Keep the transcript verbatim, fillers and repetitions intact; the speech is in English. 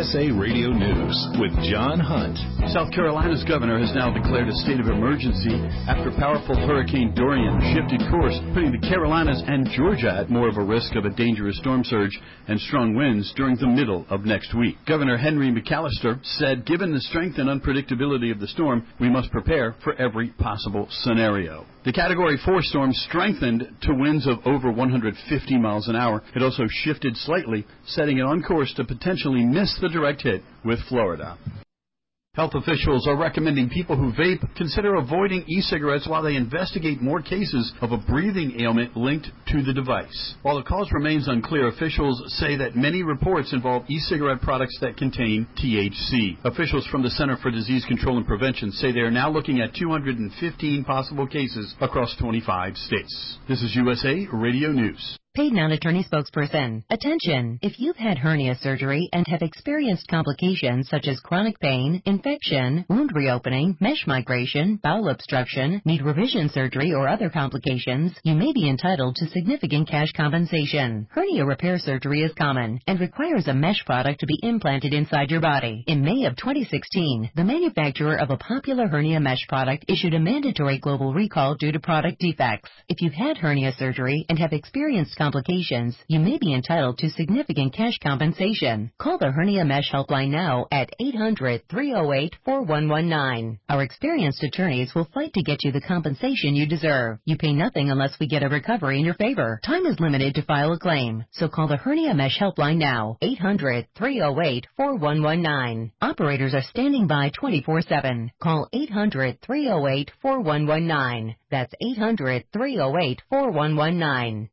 S A Radio News with John Hunt. South Carolina's governor has now declared a state of emergency after powerful Hurricane Dorian shifted course, putting the Carolinas and Georgia at more of a risk of a dangerous storm surge and strong winds during the middle of next week. Governor Henry McAllister said, given the strength and unpredictability of the storm, we must prepare for every possible scenario. The Category four storm strengthened to winds of over one hundred fifty miles an hour. It also shifted slightly, setting it on course to potentially miss the direct hit with Florida. Health officials are recommending people who vape consider avoiding e-cigarettes while they investigate more cases of a breathing ailment linked to the device. While the cause remains unclear, officials say that many reports involve e-cigarette products that contain T H C. Officials from the Center for Disease Control and Prevention say they are now looking at two hundred fifteen possible cases across twenty-five states. This is U S A Radio News. Paid non-attorney spokesperson. Attention! If you've had hernia surgery and have experienced complications such as chronic pain, infection, wound reopening, mesh migration, bowel obstruction, need revision surgery, or other complications, you may be entitled to significant cash compensation. Hernia repair surgery is common and requires a mesh product to be implanted inside your body. In May of twenty sixteen, the manufacturer of a popular hernia mesh product issued a mandatory global recall due to product defects. If you've had hernia surgery and have experienced complications, you may be entitled to significant cash compensation. Call the Hernia Mesh Helpline now at eight hundred, three oh eight, four one one nine. Our experienced attorneys will fight to get you the compensation you deserve. You pay nothing unless we get a recovery in your favor. Time is limited to file a claim, so call the Hernia Mesh Helpline now, eight hundred, three oh eight, four one one nine. Operators are standing by twenty-four seven. Call eight hundred, three oh eight, four one one nine. That's eight hundred, three oh eight, four one one nine.